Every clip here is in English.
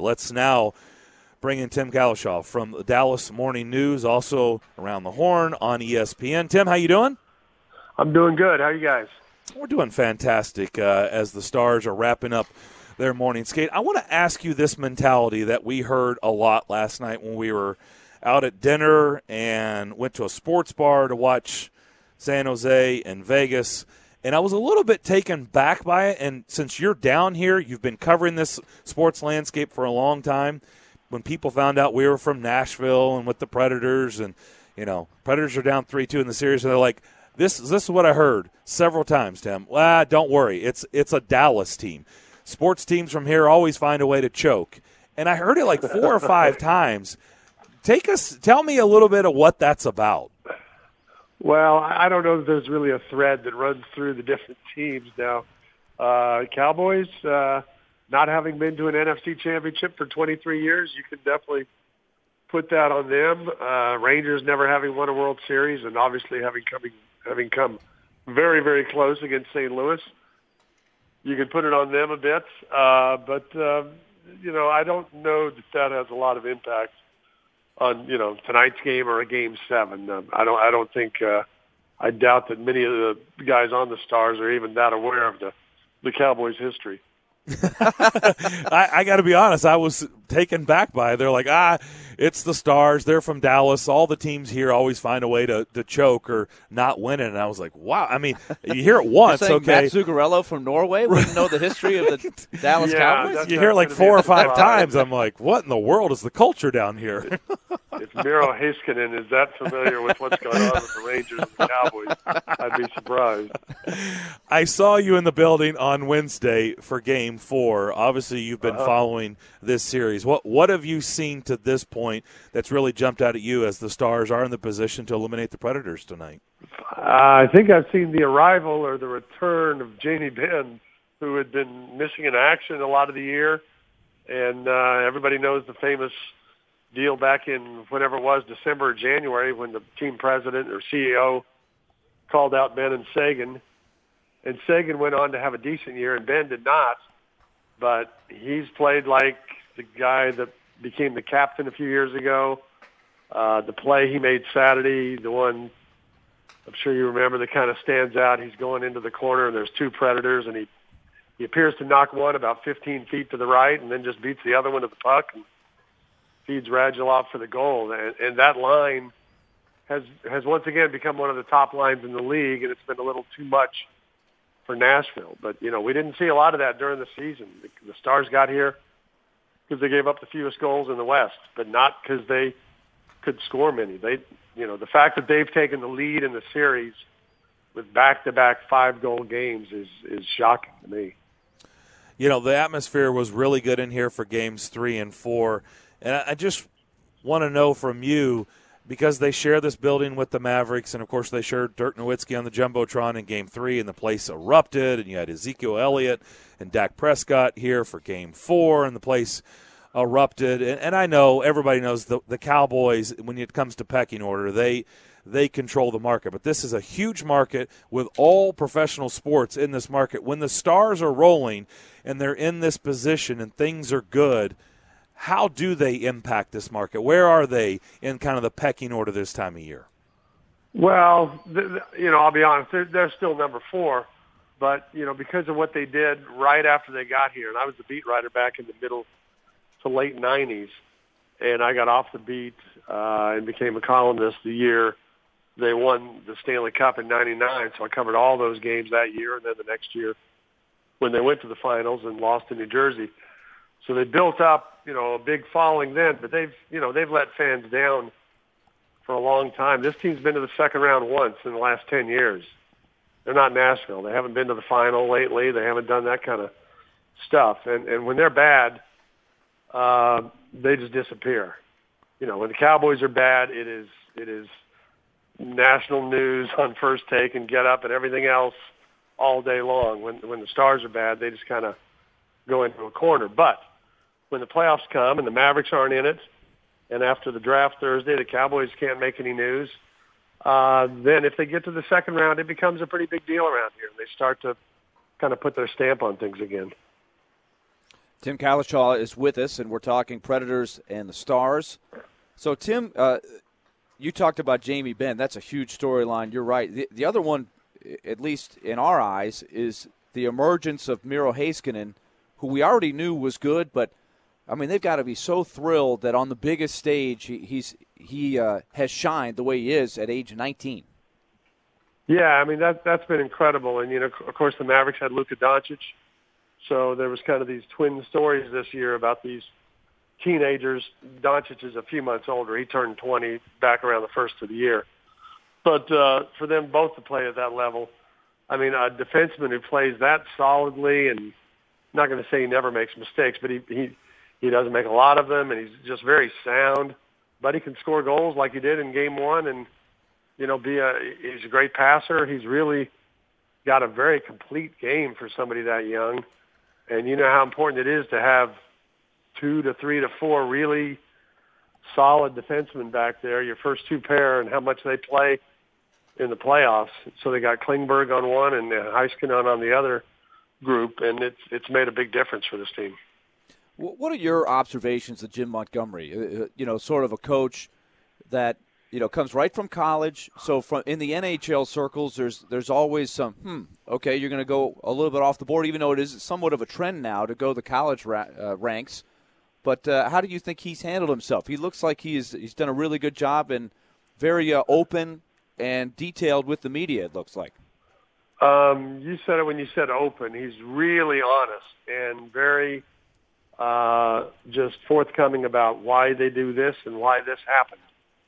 Let's now bring in Tim Kalishoff from the Dallas Morning News, also Around the Horn on ESPN. Tim, how you doing? I'm doing good. How are you guys? We're doing fantastic as the Stars are wrapping up their morning skate. I want to ask you this mentality that we heard a lot last night when we were out at dinner and went to a sports bar to watch San Jose and Vegas. And I was a little bit taken back by it. And since you're down here, you've been covering this sports landscape for a long time. When people found out we were from Nashville and with the Predators, and, Predators are down 3-2 in the series, and they're like, this is what I heard several times, Tim. Well, don't worry. It's a Dallas team. Sports teams from here always find a way to choke. And I heard it like 4 or 5 times. Tell me a little bit of what that's about. Well, I don't know if there's really a thread that runs through the different teams now. Cowboys, not having been to an NFC championship for 23 years, you can definitely put that on them. Rangers never having won a World Series, and obviously having come very, very close against St. Louis. You can put it on them a bit, but I don't know that has a lot of impact on tonight's game or a Game 7. I don't think. I doubt that many of the guys on the Stars are even that aware of the Cowboys' history. I got to be honest. I was taken back by it. They're like, it's the Stars. They're from Dallas. All the teams here always find a way to choke or not win it. And I was like, wow. I mean, you hear it once, You're saying okay. Matt Zuccarello from Norway wouldn't know the history of the Dallas Cowboys? You hear it like 4 or 5 times. I'm like, what in the world is the culture down here? If Miro Heiskanen is that familiar with what's going on with the Rangers and the Cowboys, I'd be surprised. I saw you in the building on Wednesday for Game 4. Obviously, you've been following this series. What have you seen to this point that's really jumped out at you as the Stars are in the position to eliminate the Predators tonight? I think I've seen the arrival or the return of Jamie Benn, who had been missing in action a lot of the year. And everybody knows the famous deal back in whenever it was, December or January, when the team president or CEO called out Benn and Sagan. And Sagan went on to have a decent year, and Benn did not. But he's played like the guy that became the captain a few years ago. The play he made Saturday, the one I'm sure you remember that kind of stands out, he's going into the corner, and there's 2 Predators, and he appears to knock one about 15 feet to the right and then just beats the other one to the puck and feeds Radulov for the goal. And that line has once again become one of the top lines in the league, and it's been a little too much for Nashville. But, we didn't see a lot of that during the season. The Stars got here because they gave up the fewest goals in the West, but not because they could score many. The fact that they've taken the lead in the series with back-to-back 5-goal games is shocking to me. The atmosphere was really good in here for Games 3 and 4. And I just want to know from you, because they share this building with the Mavericks, and, of course, they shared Dirk Nowitzki on the Jumbotron in Game 3, and the place erupted, and you had Ezekiel Elliott and Dak Prescott here for Game 4, and the place erupted. And I know everybody knows the Cowboys, when it comes to pecking order, they control the market. But this is a huge market with all professional sports in this market. When the Stars are rolling and they're in this position and things are good, how do they impact this market? Where are they in kind of the pecking order this time of year? Well, I'll be honest, they're still number 4. But, because of what they did right after they got here, and I was the beat writer back in the middle to late 90s, and I got off the beat and became a columnist the year they won the Stanley Cup in 99. So I covered all those games that year, and then the next year when they went to the finals and lost to New Jersey. So they built up, a big following then, but they've let fans down for a long time. This team's been to the second round once in the last 10 years. They're not Nashville. They haven't been to the final lately. They haven't done that kind of stuff. And when they're bad, they just disappear. When the Cowboys are bad, it is national news on First Take and Get Up and everything else all day long. When the Stars are bad, they just kind of go into a corner. But when the playoffs come and the Mavericks aren't in it, and after the draft Thursday, the Cowboys can't make any news, then if they get to the second round, it becomes a pretty big deal around here. They start to kind of put their stamp on things again. Tim Kalishaw is with us, and we're talking Predators and the Stars. So, Tim, you talked about Jamie Benn. That's a huge storyline. You're right. The other one, at least in our eyes, is the emergence of Miro Heiskanen, who we already knew was good, but, I mean, they've got to be so thrilled that on the biggest stage he has shined the way he is at age 19. Yeah, I mean, that's been incredible. And, of course, the Mavericks had Luka Doncic. So there was kind of these twin stories this year about these teenagers. Doncic is a few months older. He turned 20 back around the first of the year. But for them both to play at that level, I mean, a defenseman who plays that solidly, and I'm not going to say he never makes mistakes, but he doesn't make a lot of them, and he's just very sound. But he can score goals like he did in Game 1, and he's a great passer. He's really got a very complete game for somebody that young. And you know how important it is to have 2 to 3 to 4 really solid defensemen back there, your first two pair, and how much they play in the playoffs. So they got Klingberg on one and Heiskanen on the other group, and it's made a big difference for this team. What are your observations of Jim Montgomery? Sort of a coach that comes right from college. So in the NHL circles, there's always some, okay, you're going to go a little bit off the board, even though it is somewhat of a trend now to go the college ranks. But how do you think he's handled himself? He looks like he's done a really good job and very open and detailed with the media, it looks like. You said it when you said open. He's really honest and very just forthcoming about why they do this and why this happened.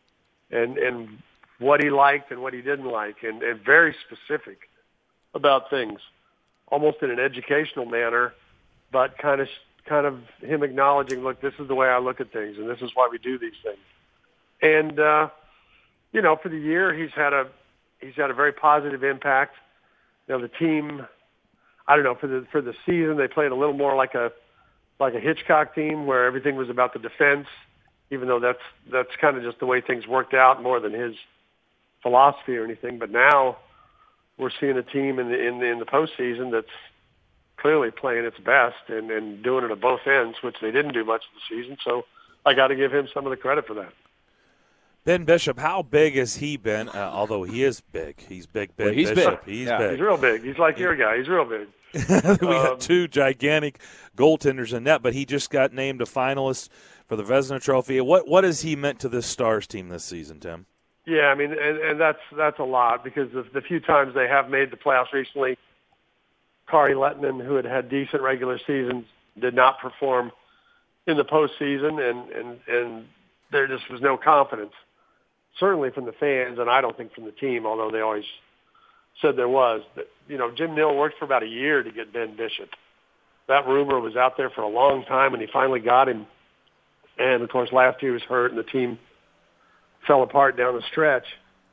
And what he liked and what he didn't like, and very specific about things, almost in an educational manner, but kind of him acknowledging, look, this is the way I look at things, and this is why we do these things. And for the year, he's had a very positive impact. The team, I don't know, for the season, they played a little more like a Hitchcock team where everything was about the defense, even though that's kind of just the way things worked out more than his philosophy or anything. But now we're seeing a team in the postseason that's clearly playing its best and doing it at both ends, which they didn't do much of the season. So I got to give him some of the credit for that. Ben Bishop, how big has he been? Although he is big. He's big, Ben Bishop. Big. He's big. He's real big. He's like your guy. He's real big. We got two gigantic goaltenders in net, but he just got named a finalist for the Vezina Trophy. What has he meant to this Stars team this season, Tim? Yeah, I mean, and that's a lot because the few times they have made the playoffs recently, Kari Lehtinen, who had decent regular seasons, did not perform in the postseason, and there just was no confidence, certainly from the fans, and I don't think from the team, although they always said there was. But, Jim Nill worked for about a year to get Ben Bishop. That rumor was out there for a long time, and he finally got him. And, of course, last year he was hurt, and the team fell apart down the stretch.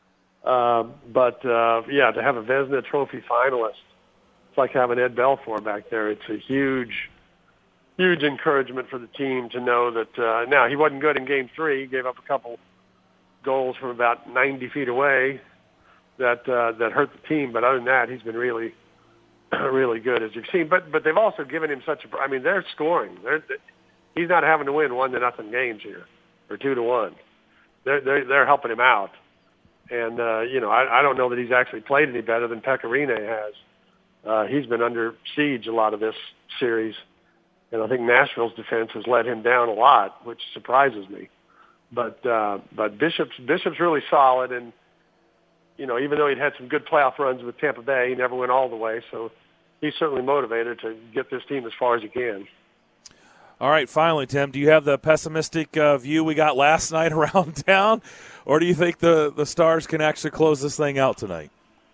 But to have a Vezina Trophy finalist, it's like having Ed Belfour back there. It's a huge, huge encouragement for the team to know that now he wasn't good in Game 3. He gave up a couple goals from about 90 feet away that hurt the team. But other than that, he's been really, really good, as you've seen. But they've also given him they're scoring. He's not having to win 1-0 games here or 2-1. They're helping him out. And, I don't know that he's actually played any better than Pekka Rinne has. He's been under siege a lot of this series. And I think Nashville's defense has let him down a lot, which surprises me. But Bishop's really solid. And, even though he'd had some good playoff runs with Tampa Bay, he never went all the way. So he's certainly motivated to get this team as far as he can. All right, finally, Tim, do you have the pessimistic view we got last night around town, or do you think the Stars can actually close this thing out tonight?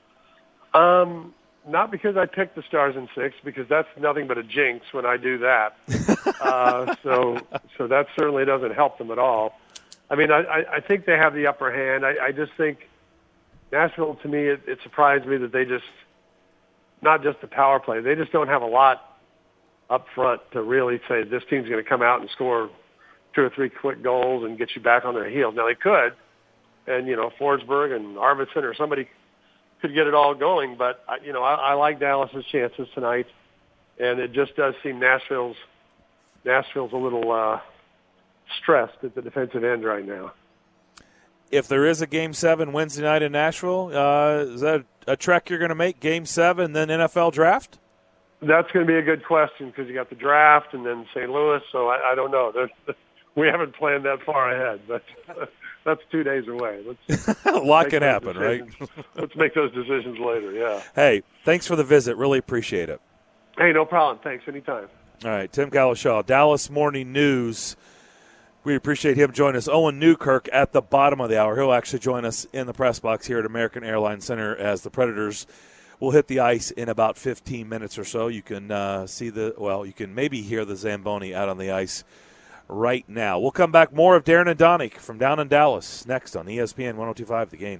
Not because I picked the Stars in 6, because that's nothing but a jinx when I do that. So that certainly doesn't help them at all. I mean, I think they have the upper hand. I just think Nashville, to me, it surprised me that they just, not just the power play, they just don't have a lot up front to really say this team's going to come out and score 2 or 3 quick goals and get you back on their heels. Now, they could, and, Forsberg and Arvidsson or somebody could get it all going, but, I like Dallas's chances tonight, and it just does seem Nashville's Nashville's a little stressed at the defensive end right now. If there is a Game 7 Wednesday night in Nashville, is that a trek you're going to make, Game 7, then NFL draft? That's going to be a good question because you got the draft and then St. Louis, so I don't know. We haven't planned that far ahead, but that's 2 days away. A lot can happen, right? Let's make those decisions later, yeah. Hey, thanks for the visit. Really appreciate it. Hey, no problem. Thanks. Anytime. All right, Tim Galashaw, Dallas Morning News. We appreciate him joining us. Owen Newkirk at the bottom of the hour. He'll actually join us in the press box here at American Airlines Center as the Predators will hit the ice in about 15 minutes or so. You can you can maybe hear the Zamboni out on the ice right now. We'll come back more of Darren and Donick from down in Dallas next on ESPN 102.5 The Game.